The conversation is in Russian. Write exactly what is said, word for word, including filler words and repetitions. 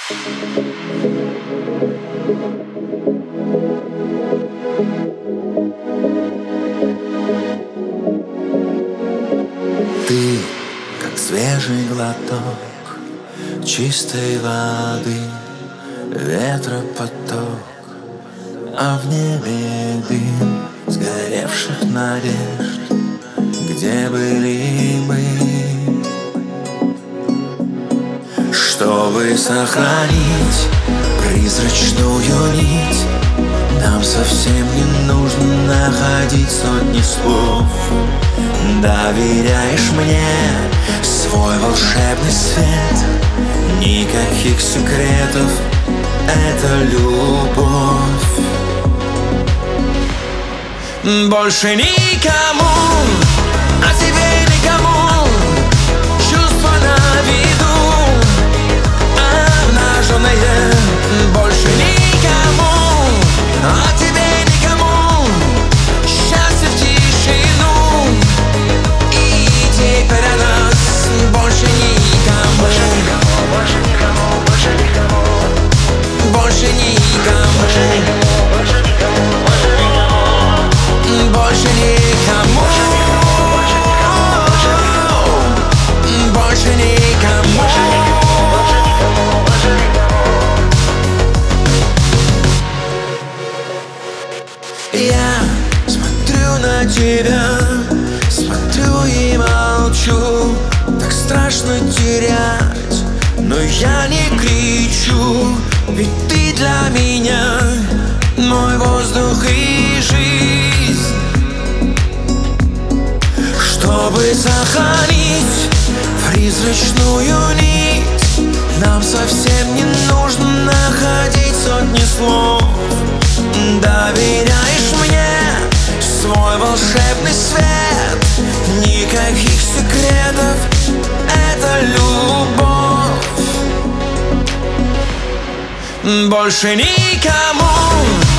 Ты, как свежий глоток чистой воды, ветропоток, а в небе дым сгоревших надежд. Где были мы, чтобы сохранить призрачную нить? Нам совсем не нужно находить сотни слов. Доверяешь мне свой волшебный свет, никаких секретов, это любовь. Больше никому, а тебе никому, чувства на виду, обнаженные. Больше никому, а тебе никому, счастье в тишину. И теперь о нас больше никому, больше никому, больше никому, больше никому, больше никому, больше никому, больше никому, больше никому, больше никому, больше никому, больше никому, больше никому. Я смотрю на тебя, смотрю и молчу. Так страшно терять, но я не кричу. Ведь ты для меня мой воздух и жизнь. Чтобы сохранить призрачную нить, нам совсем не нужно находить сотни слов. Доверяешь мне свой волшебный свет, никаких секретов, это любовь. Больше никому,